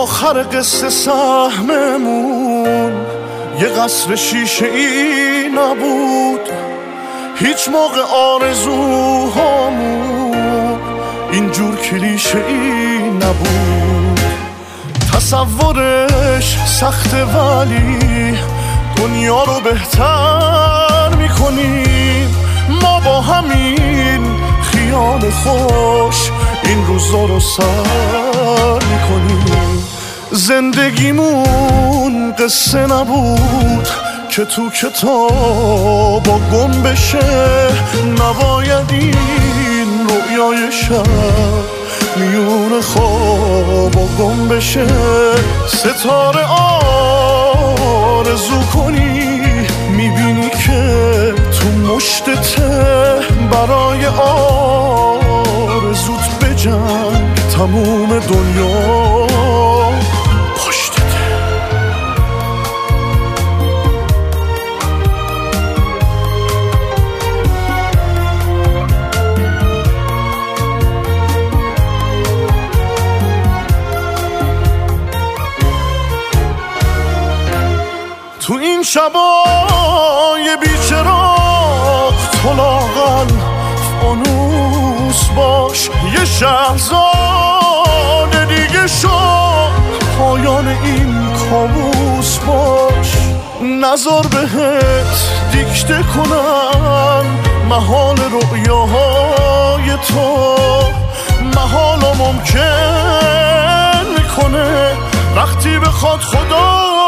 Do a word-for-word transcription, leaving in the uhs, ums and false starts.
آخر قصه سهممون یه قصر شیشه ای نبود، هیچ موقع آرزوهامون اینجور کلیشه ای نبود. تصورش سخته ولی دنیا رو بهتر میکنیم ما با همین خیال خوش این روزا رو سر میکنیم. زندگیمون قصه نبود که تو کتابا گم بشه، نباید این رویای شب میون خوابا گم بشه. ستاره آرزو کنی میبینی که تو مشتته، برای آرزوت بجنگ تموم دنیا پشتته. تو این شبای بیچراغ تو لاغل فانوس باش، یه شهرزاد دیگه شو پایان این کابوس باش. نذار بهت دیکته کنم محال رؤیاهای تو، محال و ممکن میکنه وقتی بخواد خدا